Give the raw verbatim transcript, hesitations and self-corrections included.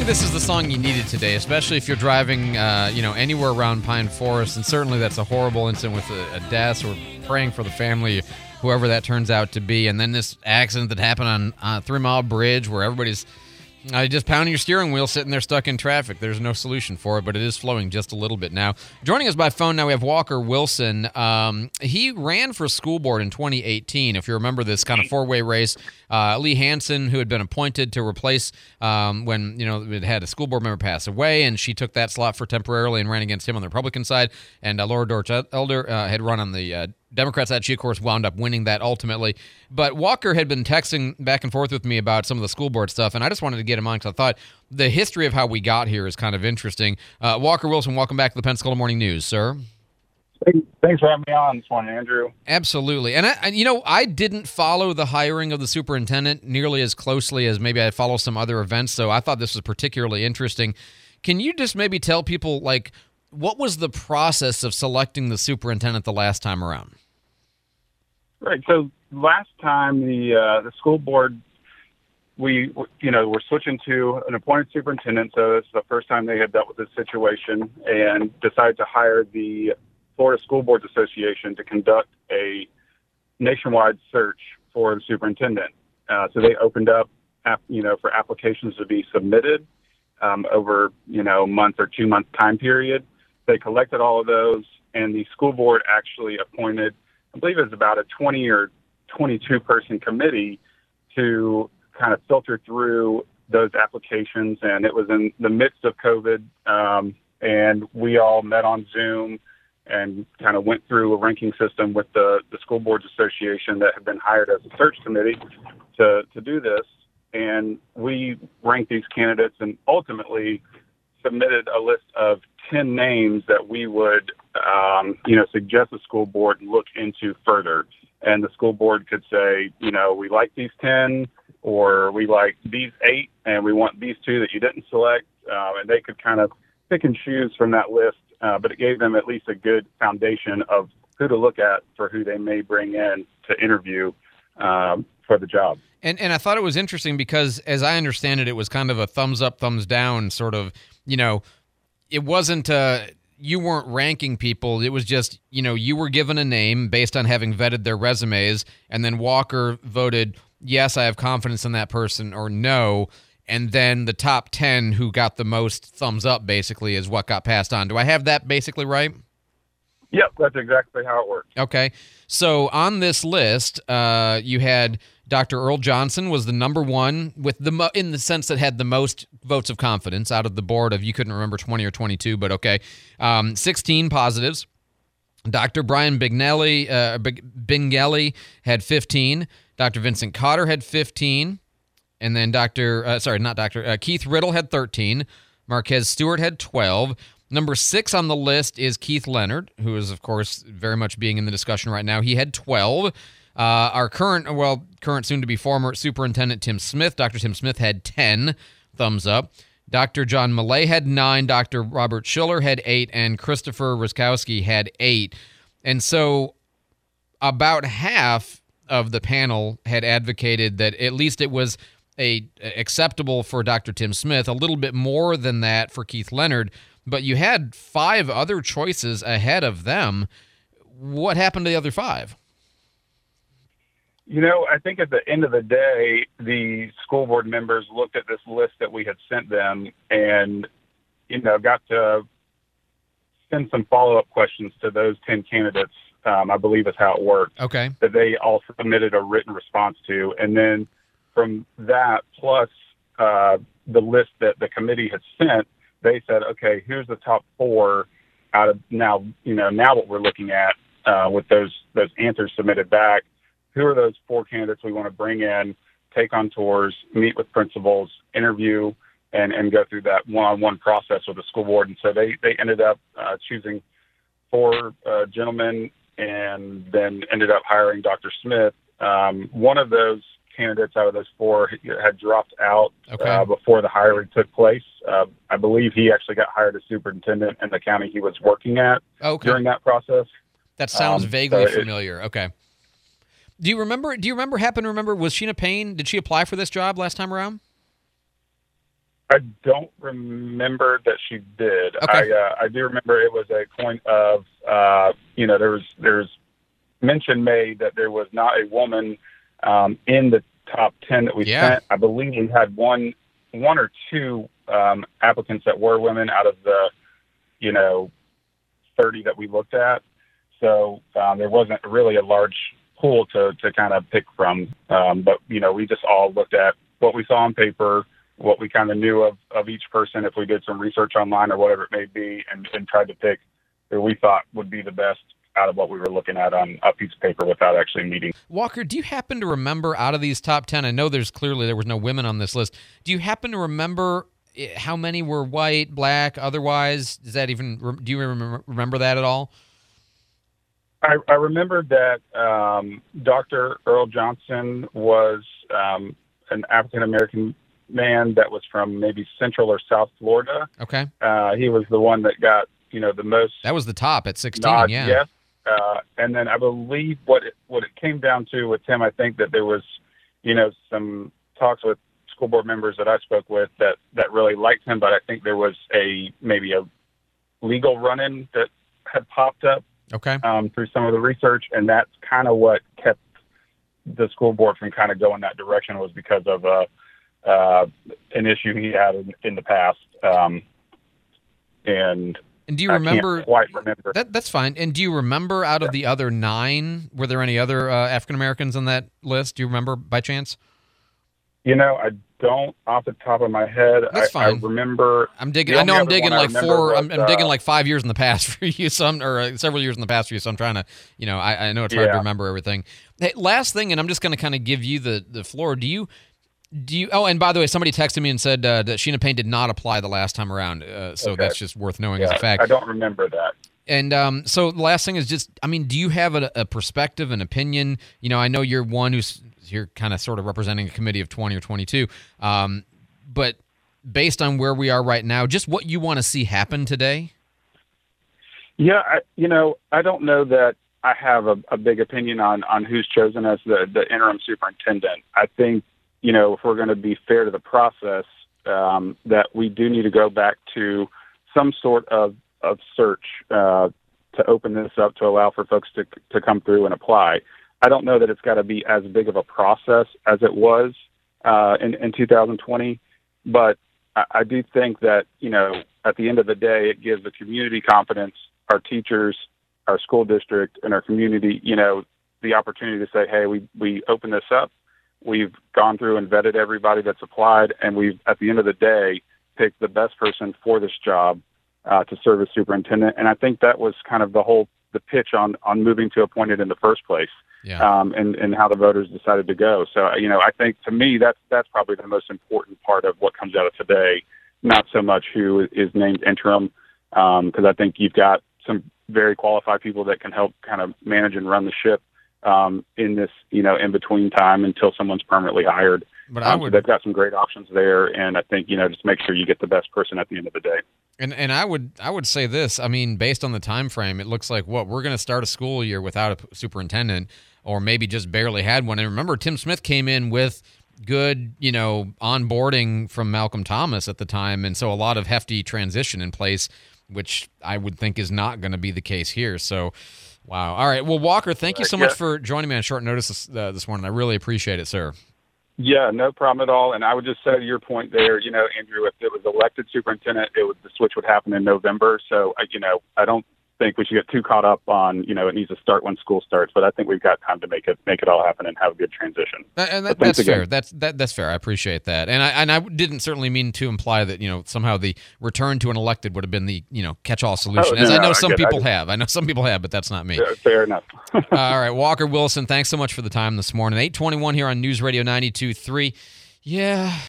this is the song you needed today, especially if you're driving, uh, you know, anywhere around Pine Forest, and certainly that's a horrible incident with a, a death. So we're praying for the family, whoever that turns out to be. And then this accident that happened on uh, Three Mile Bridge, where everybody's uh, just pounding your steering wheel, sitting there stuck in traffic. There's no solution for it, but it is flowing just a little bit now. Joining us by phone now, we have Walker Wilson. Um, he ran for school board in twenty eighteen. If you remember this kind of four-way race, uh, Lee Hansen, who had been appointed to replace um, when you know it had a school board member pass away, and she took that slot for temporarily and ran against him on the Republican side. And uh, Laura Dorch Elder uh, had run on the uh, Democrat side. She, of course, wound up winning that ultimately. But Walker had been texting back and forth with me about some of the school board stuff, and I just wanted to get him on because I thought the history of how we got here is kind of interesting. Uh, Walker Wilson, welcome back to the Pensacola Morning News, sir. Thanks for having me on this one, Andrew. Absolutely. And, I, and, you know, I didn't follow the hiring of the superintendent nearly as closely as maybe I follow some other events, so I thought this was particularly interesting. Can you just maybe tell people, like, what was the process of selecting the superintendent the last time around? Right. So last time the uh, the school board, we, you know, were switching to an appointed superintendent, so this is the first time they had dealt with this situation, and decided to hire the Florida School Boards Association to conduct a nationwide search for the superintendent. Uh, so they opened up, you know, for applications to be submitted um, over, you know, month or two month time period. They collected all of those, and the school board actually appointed, I believe it was about a twenty or twenty-two person committee to kind of filter through those applications. And it was in the midst of COVID, um, and we all met on Zoom and kind of went through a ranking system with the, the School Boards Association that had been hired as a search committee to, to do this. And we ranked these candidates and ultimately submitted a list of ten names that we would, um, you know, suggest the school board look into further. And the school board could say, you know, we like these ten, or we like these eight, and we want these two that you didn't select. Um, and they could kind of pick and choose from that list. Uh, but it gave them at least a good foundation of who to look at for who they may bring in to interview um, for the job. And and I thought it was interesting because, as I understand it, it was kind of a thumbs up, thumbs down sort of, you know, it wasn't, uh, you weren't ranking people. It was just, you know, you were given a name based on having vetted their resumes, and then Walker voted, yes, I have confidence in that person, or no. And then the top ten who got the most thumbs up, basically, is what got passed on. Do I have that basically right? Yep, that's exactly how it works. Okay. So on this list, uh, you had Doctor Earl Johnson was the number one with the mo- in the sense that had the most votes of confidence out of the board of, you couldn't remember twenty or twenty-two, but okay. Um, sixteen positives. Doctor Brian Bignelli, uh, Bingelli had fifteen. Doctor Vincent Cotter had fifteen. And then Doctor, uh, sorry, not Doctor, uh, Keith Riddle had thirteen. Marquez Stewart had twelve. Number six on the list is Keith Leonard, who is, of course, very much being in the discussion right now. He had twelve. Uh, our current, well, current soon-to-be former superintendent, Tim Smith, Doctor Tim Smith, had ten thumbs up. Doctor John Millay had nine. Doctor Robert Schiller had eight. And Christopher Ruskowski had eight. And so about half of the panel had advocated that at least it was a acceptable for Doctor Tim Smith, a little bit more than that for Keith Leonard, but you had five other choices ahead of them. What happened to the other five? You know, I think at the end of the day, the school board members looked at this list that we had sent them and, you know, got to send some follow-up questions to those ten candidates, um, I believe is how it worked. Okay. That they all submitted a written response to. And then from that, plus uh, the list that the committee had sent, they said, okay, here's the top four out of now, you know, now what we're looking at uh, with those those answers submitted back. Who are those four candidates we want to bring in, take on tours, meet with principals, interview, and, and go through that one-on-one process with the school board. And so they, they ended up uh, choosing four uh, gentlemen and then ended up hiring Doctor Smith. Um, one of those candidates out of those four had dropped out okay. uh, before the hiring took place. Uh, I believe he actually got hired as superintendent in the county he was working at okay. during that process. That sounds um, vaguely so familiar. It, okay. Do you remember, do you remember, happen to remember, was Sheena Payne, did she apply for this job last time around? I don't remember that she did. Okay. I uh, I do remember it was a point of uh, you know there was there's mention made that there was not a woman um, in the top ten that we Yeah. sent. I believe we had one one or two um, applicants that were women out of the you know thirty that we looked at. So um, there wasn't really a large pool to to kind of pick from. Um, but you know we just all looked at what we saw on paper, what we kind of knew of, of each person if we did some research online or whatever it may be, and, and tried to pick who we thought would be the best out of what we were looking at on a piece of paper without actually meeting. Walker, do you happen to remember out of these top ten, I know there's clearly there was no women on this list, do you happen to remember how many were white, black, otherwise? Does that even, do you remember, remember that at all? I, I remember that um, Doctor Earl Johnson was um, an African-American man that was from maybe Central or South Florida. Okay. Uh, he was the one that got, you know, the most. That was the top at sixteen, nod, yeah. Yes. Uh, and then I believe what it, what it came down to with him, I think that there was, you know, some talks with school board members that I spoke with that, that really liked him, but I think there was a maybe a legal run-in that had popped up Okay. um, through some of the research, and that's kind of what kept the school board from kind of going that direction, was because of uh, uh, an issue he had in, in the past. Um, and And do you I remember? can't quite remember. That, that's fine. And do you remember out of the other nine, were there any other uh, African Americans on that list? Do you remember by chance? You know, I don't off the top of my head. That's I, I fine. remember. I'm digging. the I know only I'm other digging one I like remember four. was, I'm, I'm digging uh, like five years in the past for you. Some or uh, several years in the past for you. So I'm trying to, you know, I, I know it's hard to Yeah. remember everything. Hey, last thing, and I'm just going to kind of give you the the floor. Do you? Do you? Oh, and by the way, somebody texted me and said uh, that Sheena Payne did not apply the last time around. Uh, so Okay. that's just worth knowing Yeah, as a fact. I don't remember that. And um, so the last thing is just, I mean, do you have a, a perspective, an opinion? You know, I know you're one who's you're kind of sort of representing a committee of twenty or twenty-two, um, but based on where we are right now, just what you want to see happen today? Yeah, I, you know, I don't know that I have a, a big opinion on, on who's chosen as the, the interim superintendent. I think, you know, if we're going to be fair to the process, um, that we do need to go back to some sort of, of search uh, to open this up to allow for folks to to come through and apply. I don't know that it's got to be as big of a process as it was uh, in, in two thousand twenty, but I, I do think that, you know, at the end of the day, it gives the community confidence, our teachers, our school district, and our community, you know, the opportunity to say, hey, we, we open this up. We've gone through and vetted everybody that's applied, and we've, at the end of the day, picked the best person for this job uh, to serve as superintendent. And I think that was kind of the whole, the pitch on, on moving to appointed in the first place. Yeah. Um, and, and how the voters decided to go. So, you know, I think to me, that's, that's probably the most important part of what comes out of today, not so much who is named interim, because um, I think you've got some very qualified people that can help kind of manage and run the ship um, in this, you know, in between time until someone's permanently hired. But I Um, would, so they've got some great options there, and I think, you know, just make sure you get the best person at the end of the day. and and I would I would say this. I mean, based on the time frame, it looks like what we're going to start a school year without a superintendent, or maybe just barely had one. And remember, Tim Smith came in with good, you know, onboarding from Malcolm Thomas at the time, and so a lot of hefty transition in place, which I would think is not going to be the case here. So, wow. All right. Well, Walker, thank you so much Yeah. for joining me on short notice this, uh, this morning. I really appreciate it, sir. Yeah, no problem at all. And I would just say to your point there, you know, Andrew, if it was elected superintendent, it would, the switch would happen in November. So, I- you know, I don't think we should get too caught up on, you know, it needs to start when school starts, but I think we've got time to make it, make it all happen and have a good transition. Uh, And that, But thanks that's fair. again. That's that, that's fair. I appreciate that. And I and I didn't certainly mean to imply that, you know, somehow the return to an elected would have been the, you know, catch-all solution. Oh, As no, I know no, I some get it. I people just- have. I know some people have, but that's not me. Yeah, fair enough. All right, Walker Wilson, thanks so much for the time this morning. eight twenty-one here on News Radio ninety-two point three. Yeah.